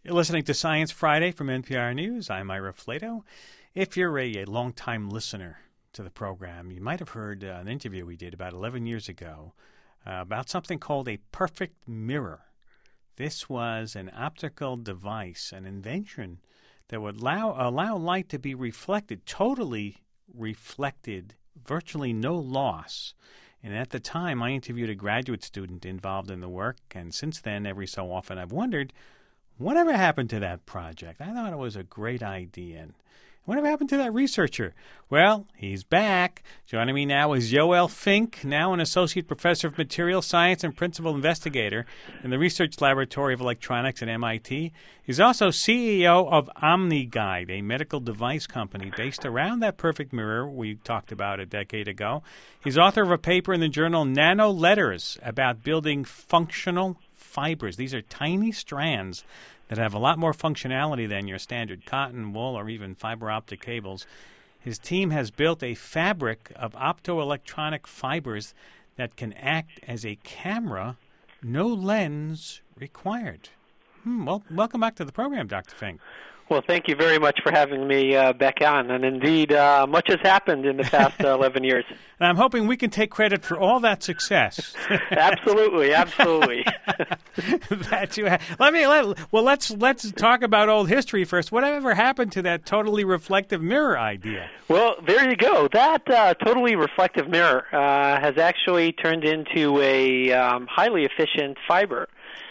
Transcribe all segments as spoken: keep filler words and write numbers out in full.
You're listening to Science Friday from N P R News. I'm Ira Flato. If you're a, a long-time listener to the program, you might have heard uh, an interview we did about eleven years ago uh, about something called a perfect mirror. This was an optical device, an invention that would allow, allow light to be reflected, totally reflected, virtually no loss. And at the time, I interviewed a graduate student involved in the work, and since then, every so often, I've wondered, whatever happened to that project? I thought it was a great idea. And whatever happened to that researcher? Well, he's back. Joining me now is Yoel Fink, now an associate professor of material science and principal investigator in the Research Laboratory of Electronics at M I T. He's also C E O of OmniGuide, a medical device company based around that perfect mirror we talked about a decade ago. He's author of a paper in the journal Nano Letters about building functional fibers. These are tiny strands that have a lot more functionality than your standard cotton, wool, or even fiber optic cables. His team has built a fabric of optoelectronic fibers that can act as a camera, no lens required. Hmm, well, welcome back to the program, Doctor Fink. Well, thank you very much for having me uh, back on. And indeed, uh, much has happened in the past uh, eleven years. And I'm hoping we can take credit for all that success. Absolutely, absolutely. that you have. Let me let, well, let's let's talk about old history first. Whatever happened to that totally reflective mirror idea? Well, there you go. That uh, totally reflective mirror uh, has actually turned into a um, highly efficient fiber.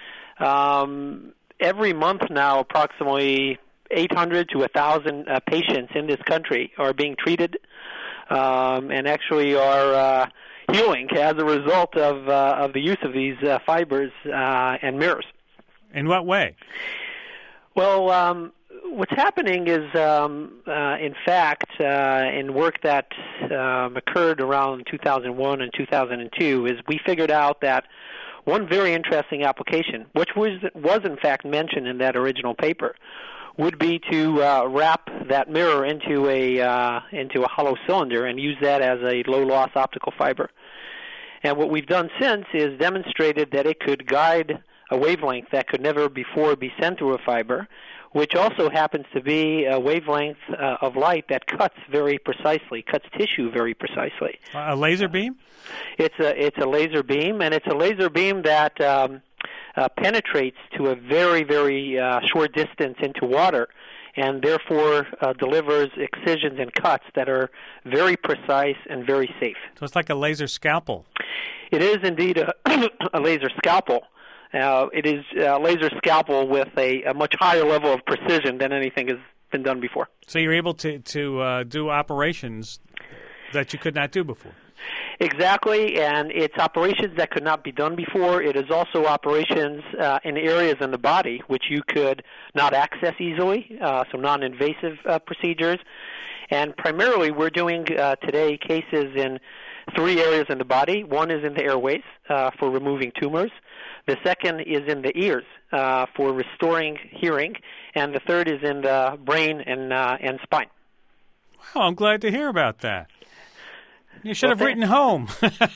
Um, every month now, approximately eight hundred to one thousand uh, patients in this country are being treated um, and actually are uh, healing as a result of uh, of the use of these uh, fibers uh, and mirrors. In what way? Well, um, what's happening is, um, uh, in fact, uh, in work that um, occurred around two thousand one and two thousand two, is we figured out that one very interesting application, which was was in fact mentioned in that original paper, would be to uh, wrap that mirror into a uh, into a hollow cylinder and use that as a low-loss optical fiber. And what we've done since is demonstrated that it could guide a wavelength that could never before be sent through a fiber, which also happens to be a wavelength uh, of light that cuts very precisely, cuts tissue very precisely. A laser beam? It's a it's a laser beam, and it's a laser beam that Um, Uh, penetrates to a very, very uh, short distance into water and therefore uh, delivers excisions and cuts that are very precise and very safe. So it's like a laser scalpel. It is indeed a, a laser scalpel. Uh, it is a laser scalpel with a, a much higher level of precision than anything has been done before. So you're able to, to uh, do operations that you could not do before. Exactly, and it's operations that could not be done before. It is also operations uh, in areas in the body which you could not access easily, uh, so non-invasive uh, procedures. And primarily we're doing uh, today cases in three areas in the body. One is in the airways uh, for removing tumors. The second is in the ears uh, for restoring hearing. And the third is in the brain and, uh, and spine. Wow, I'm glad to hear about that. You should well, have written home.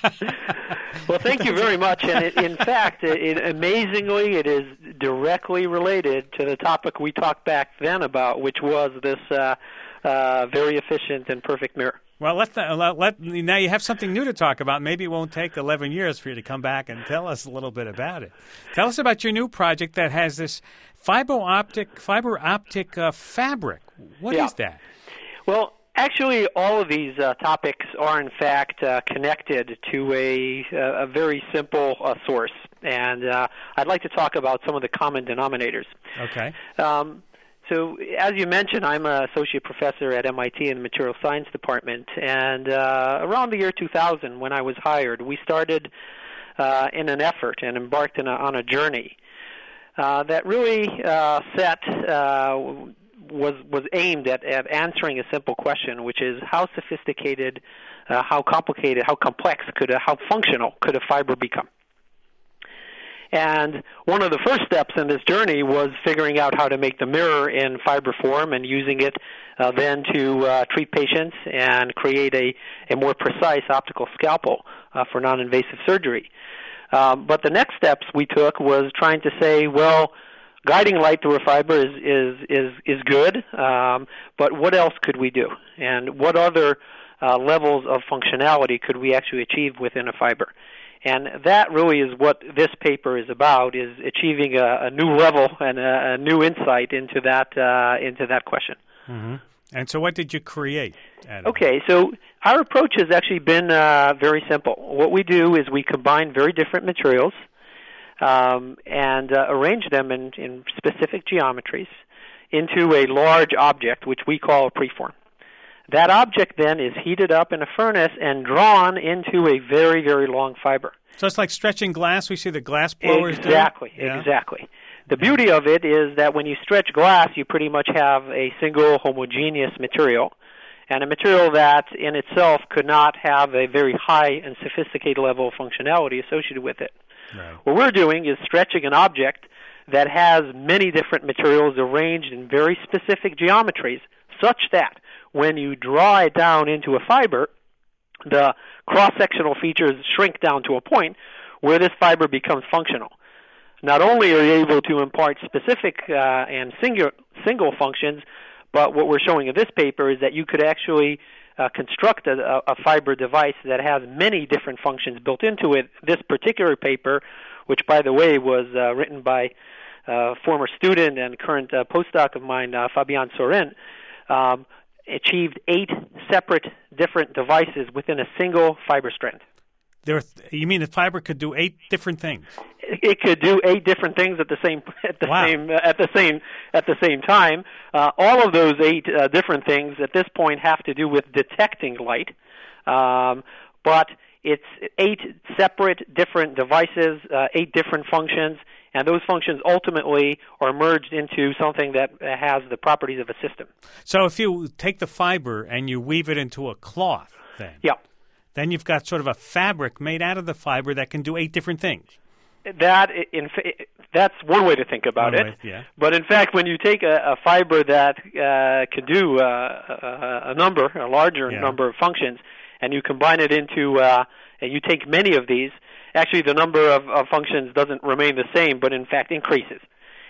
Well, thank you very much. And it, in fact, it, it, amazingly, it is directly related to the topic we talked back then about, which was this uh, uh, very efficient and perfect mirror. Well, let's not, let, let, now you have something new to talk about. Maybe it won't take eleven years for you to come back and tell us a little bit about it. Tell us about your new project that has this fiber optic, fiber optic uh, fabric. What yeah. is that? Well, actually, all of these uh, topics are, in fact, uh, connected to a, a very simple uh, source. And uh, I'd like to talk about some of the common denominators. Okay. Um, so, as you mentioned, I'm an associate professor at M I T in the Material Science Department. And uh, around the year two thousand, when I was hired, we started uh, in an effort and embarked in a, on a journey uh, that really uh, set... Uh, was was aimed at, at answering a simple question, which is how sophisticated, uh, how complicated, how complex could a, how functional could a fiber become? And one of the first steps in this journey was figuring out how to make the mirror in fiber form and using it uh, then to uh, treat patients and create a, a more precise optical scalpel uh, for non-invasive surgery. Um, but the next steps we took was trying to say, well, guiding light through a fiber is is is is good, um, but what else could we do, and what other uh, levels of functionality could we actually achieve within a fiber? And that really is what this paper is about: is achieving a, a new level and a, a new insight into that uh, into that question. Mm-hmm. And so, what did you create? Okay, so our approach has actually been uh, very simple. What we do is we combine very different materials um, and uh, arrange them in, in specific geometries into a large object, which we call a preform. That object then is heated up in a furnace and drawn into a very, very long fiber. So it's like stretching glass. We see the glass blowers do. Exactly, Yeah. exactly. The beauty of it is that when you stretch glass, you pretty much have a single homogeneous material, and a material that in itself could not have a very high and sophisticated level of functionality associated with it. Right. What we're doing is stretching an object that has many different materials arranged in very specific geometries, such that when you draw it down into a fiber, the cross-sectional features shrink down to a point where this fiber becomes functional. Not only are you able to impart specific uh, and single, single functions, but what we're showing in this paper is that you could actually uh, construct a, a fiber device that has many different functions built into it. This particular paper, which, by the way, was uh, written by a former student and current uh, postdoc of mine, uh, Fabian Sorin, um, achieved eight separate different devices within a single fiber strand. There, you mean the fiber could do eight different things? It could do eight different things at the same at the Wow. same at the same at the same time. Uh, all of those eight uh, different things at this point have to do with detecting light, um, but it's eight separate different devices, uh, eight different functions, and those functions ultimately are merged into something that has the properties of a system. So if you take the fiber and you weave it into a cloth, then Yeah. then you've got sort of a fabric made out of the fiber that can do eight different things. That in that's one way to think about One it. way, yeah. But in fact, when you take a, a fiber that uh, can do uh, a, a number, a larger Yeah. number of functions, and you combine it into, uh, and you take many of these, actually the number of, of functions doesn't remain the same, but in fact increases.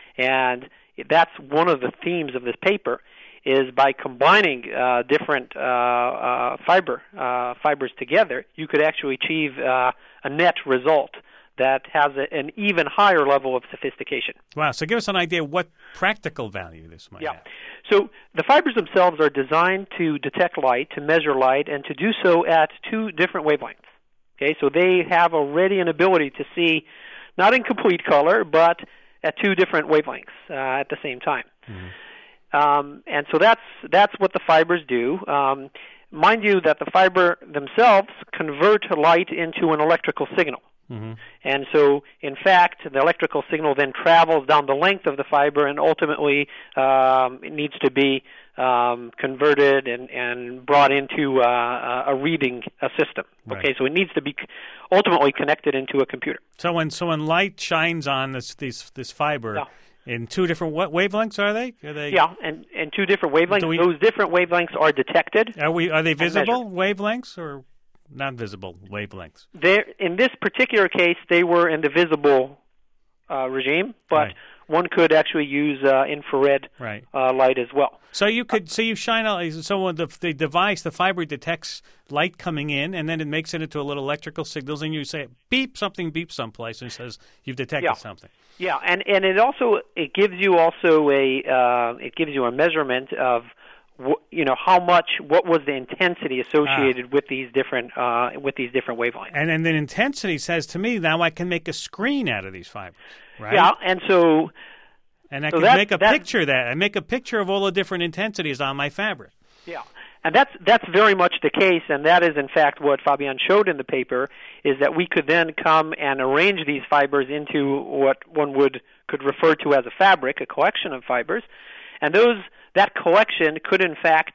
And that's one of the themes of this paper, is by combining uh, different uh, uh, fiber uh, fibers together, you could actually achieve uh, a net result that has a, an even higher level of sophistication. Wow. So give us an idea what practical value this might Yeah. have. So the fibers themselves are designed to detect light, to measure light, and to do so at two different wavelengths. Okay, so they have already an ability to see, not in complete color, but at two different wavelengths uh, at the same time. Mm-hmm. Um, and so that's that's what the fibers do. Um, mind you that the fiber themselves convert light into an electrical signal. Mm-hmm. And so, in fact, the electrical signal then travels down the length of the fiber and ultimately um, it needs to be um, converted and, and brought into uh, a reading a system. Right. Okay, so it needs to be ultimately connected into a computer. So when so when light shines on this this, this fiber Yeah. in two different what wavelengths are they? Are they? Yeah, and, and two different wavelengths. We, Those different wavelengths are detected. Are we? Are they visible wavelengths or not visible wavelengths? They're, in this particular case, they were in the visible uh, regime, but Right. one could actually use uh, infrared Right. uh, light as well. So you could, so you shine a, so when the the device, the fiber detects light coming in, and then it makes it into a little electrical signals, and you say beep, something beeps someplace, and it says you've detected Yeah. something. Yeah, and, and it also it gives you also a uh, it gives you a measurement of wh- you know how much what was the intensity associated Ah. with these different uh, with these different wavelengths. And then the intensity says to me now I can make a screen out of these fibers, right? Yeah, and so And I so can that- make a that- picture of that. I make a picture of all the different intensities on my fabric. yeah. And that's that's very much the case, and that is in fact what Fabian showed in the paper, is that we could then come and arrange these fibers into what one would could refer to as a fabric, a collection of fibers, and those that collection could in fact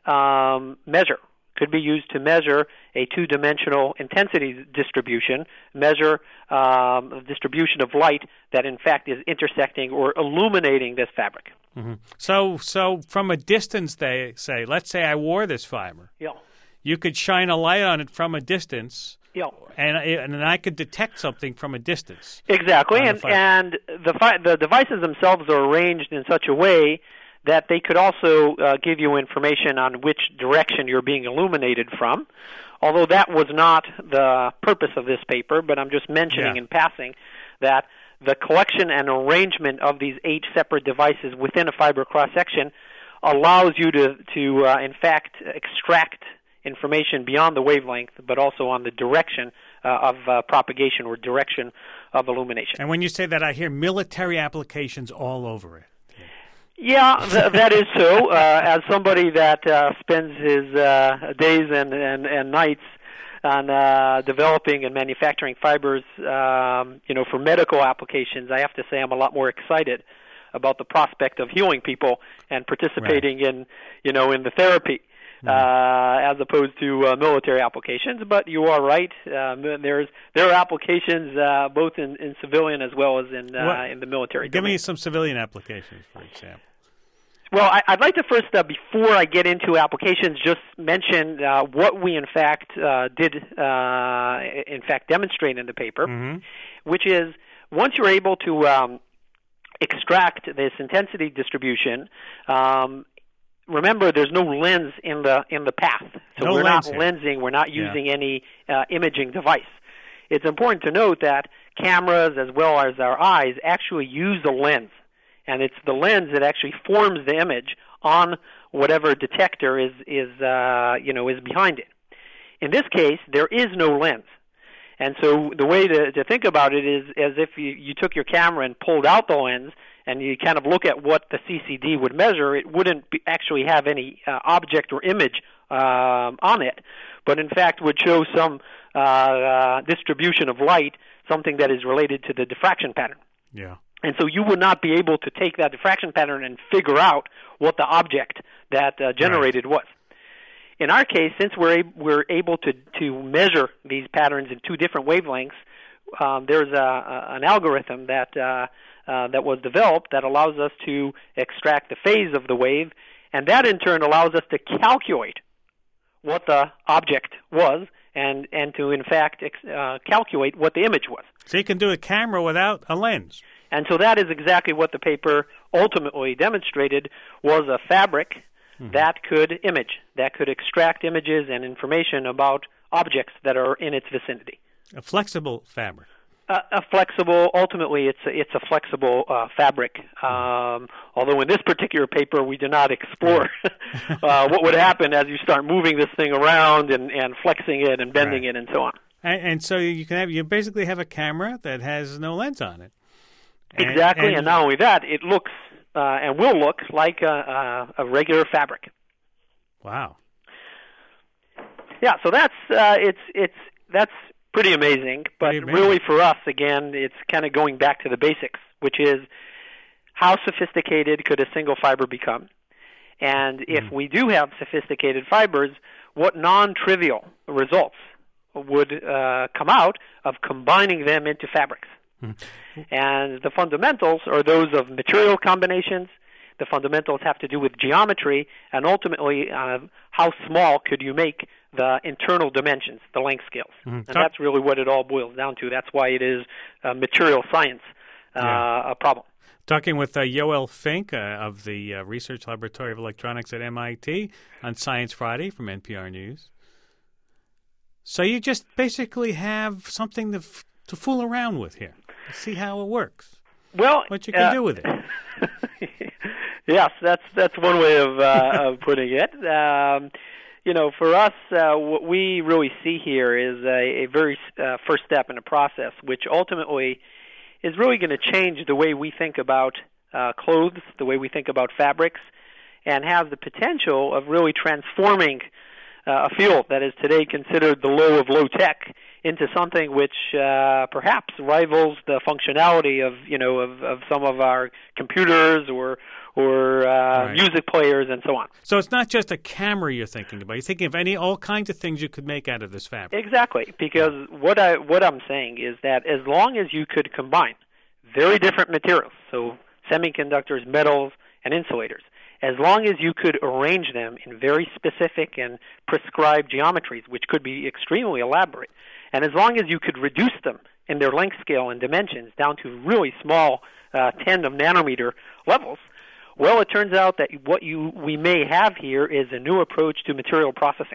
um, measure, could be used to measure a two-dimensional intensity distribution, measure um, the distribution of light that in fact is intersecting or illuminating this fabric. Mm-hmm. So, so from a distance, they say, let's say I wore this fiber. Yeah. You could shine a light on it from a distance, Yeah. And and I could detect something from a distance. Exactly, and and the fi- the devices themselves are arranged in such a way that they could also uh, give you information on which direction you're being illuminated from. Although that was not the purpose of this paper, but I'm just mentioning Yeah. in passing that the collection and arrangement of these eight separate devices within a fiber cross-section allows you to, to uh, in fact, extract information beyond the wavelength, but also on the direction uh, of uh, propagation or direction of illumination. And when you say that, I hear military applications all over it. Yeah, th- that is so. Uh, as somebody that uh, spends his uh, days and, and, and nights on uh, developing and manufacturing fibers, um, you know, for medical applications, I have to say I'm a lot more excited about the prospect of healing people and participating right. in, you know, in the therapy. Uh, as opposed to uh, military applications, but you are right. Um, there's there are applications uh, both in, in civilian as well as in uh, what, in the military. Give domain. me some civilian applications, for example. Well, I, I'd like to first, uh, before I get into applications, just mention uh, what we in fact uh, did, uh, in fact, demonstrate in the paper, mm-hmm. which is once you're able to um, extract this intensity distribution. Um, Remember, there's no lens in the in the path, so no we're not here. lensing. We're not using yeah. any uh, imaging device. It's important to note that cameras, as well as our eyes, actually use a lens, and it's the lens that actually forms the image on whatever detector is is uh, you know is behind it. In this case, there is no lens, and so the way to, to think about it is as if you, you took your camera and pulled out the lens. And you kind of look at what the C C D would measure, it wouldn't be actually have any uh, object or image um, on it, but in fact would show some uh, uh, distribution of light, something that is related to the diffraction pattern. Yeah. And so you would not be able to take that diffraction pattern and figure out what the object that uh, generated right. was. In our case, since we're, a- we're able to, to measure these patterns in two different wavelengths, um, there's a, a, an algorithm that uh, Uh, that was developed that allows us to extract the phase of the wave, and that in turn allows us to calculate what the object was and, and to in fact ex- uh, calculate what the image was. So you can do a camera without a lens. And so that is exactly what the paper ultimately demonstrated was a fabric mm-hmm. that could image, that could extract images and information about objects that are in its vicinity. A flexible fabric. Uh, a flexible, ultimately, it's a, it's a flexible uh, fabric. Um, although in this particular paper, we do not explore uh, what would happen as you start moving this thing around and, and flexing it and bending right. it and so on. And, and so you can have you basically have a camera that has no lens on it. And, exactly, and, and not only that, it looks uh, and will look like a, a, a regular fabric. Wow. Yeah, so that's uh, it's it's that's. pretty amazing, but pretty amazing. Really for us, again, it's kind of going back to the basics, which is how sophisticated could a single fiber become? And mm. if we do have sophisticated fibers, what non-trivial results would uh, come out of combining them into fabrics? Mm. And the fundamentals are those of material combinations. The fundamentals have to do with geometry, and ultimately, uh, how small could you make the internal dimensions, the length scales. Mm-hmm. And that's really what it all boils down to. That's why it is uh, material science uh, yeah. a problem. Talking with uh, Yoel Fink uh, of the uh, Research Laboratory of Electronics at M I T on Science Friday from N P R News. So you just basically have something to, f- to fool around with here, see how it works. Well, what you can uh, do with it. Yes, that's that's one way of, uh, of putting it. Um, You know, for us, uh, what we really see here is a, a very uh, first step in a process, which ultimately is really going to change the way we think about uh, clothes, the way we think about fabrics, and have the potential of really transforming uh, a field that is today considered the low of low tech into something which uh, perhaps rivals the functionality of, you know, of, of some of our computers or or uh, right. music players and so on. So it's not just a camera you're thinking about. You're thinking of any all kinds of things you could make out of this fabric. Exactly, because what I what I'm saying is that as long as you could combine very different materials, so semiconductors, metals, and insulators, as long as you could arrange them in very specific and prescribed geometries, which could be extremely elaborate, and as long as you could reduce them in their length scale and dimensions down to really small uh, ten of nanometer levels, well, it turns out that what you we may have here is a new approach to material processing.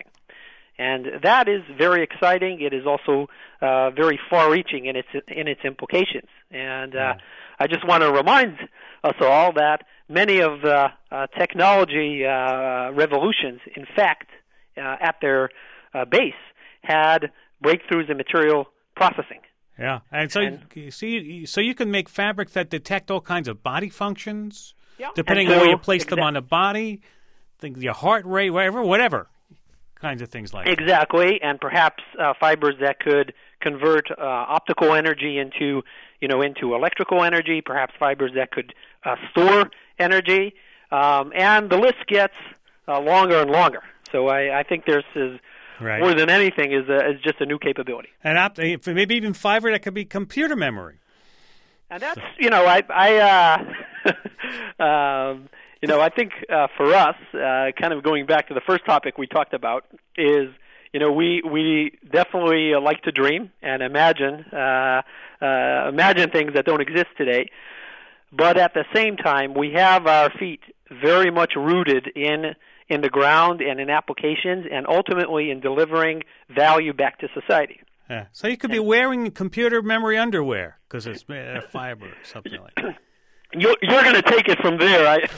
And that is very exciting. It is also uh, very far-reaching in its in its implications. And uh, yeah. I just want to remind us all that many of the uh, technology uh, revolutions, in fact, uh, at their uh, base, had breakthroughs in material processing. Yeah, and so and, you see, so you can make fabrics that detect all kinds of body functions, yeah. depending so, on where you place exactly. them on the body, think your heart rate, whatever, whatever. Kinds of things like exactly, that. And perhaps uh, fibers that could convert uh, optical energy into, you know, into electrical energy. Perhaps fibers that could uh, store energy, um, and the list gets uh, longer and longer. So I, I think there's is, right. more than anything is a, is just a new capability. And opt- maybe even fiber that could be computer memory. And that's so. you know I I. Uh, um, You know, I think uh, for us, uh, kind of going back to the first topic we talked about, is, you know, we we definitely like to dream and imagine uh, uh, imagine things that don't exist today. But at the same time, we have our feet very much rooted in in the ground and in applications, and ultimately in delivering value back to society. Yeah. So you could be wearing computer memory underwear because it's made out of fiber or something like that. You're, you're going to take it from there. I,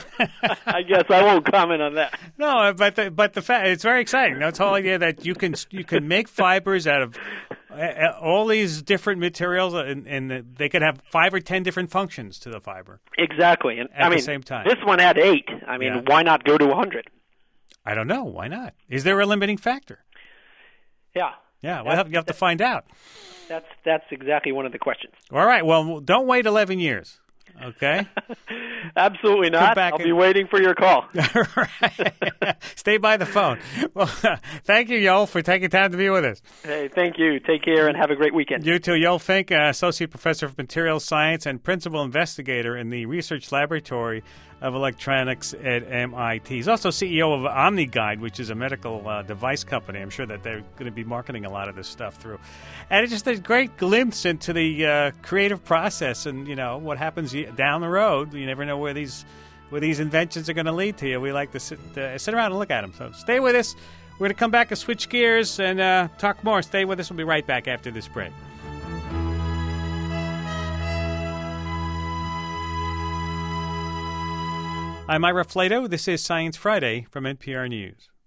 I guess I won't comment on that. No, but the, but the fact it's very exciting. That's the whole idea that you can you can make fibers out of uh, all these different materials, and, and they could have five or ten different functions to the fiber. Exactly, and at I the mean, same time. This one had eight. I mean, yeah. why not go to a hundred? I don't know. Why not? Is there a limiting factor? Yeah. Yeah. Well, you have to find out. That's that's exactly one of the questions. All right. Well, don't wait eleven years. Okay. Absolutely not. I'll and... be waiting for your call. All right. Stay by the phone. Well, thank you, Yoel, for taking time to be with us. Hey, thank you. Take care and have a great weekend. You too. Yoel Fink, uh, Associate Professor of Materials Science and Principal Investigator in the Research Laboratory of Electronics at M I T. He's also C E O of OmniGuide, which is a medical uh, device company. I'm sure that they're going to be marketing a lot of this stuff through. And it's just a great glimpse into the uh, creative process and, you know, what happens down the road. You never know where these where these inventions are going to lead to you. We like to sit, uh, sit around and look at them. So stay with us. We're going to come back and switch gears and uh, talk more. Stay with us. We'll be right back after this break. I'm Ira Flato. This is Science Friday from N P R News.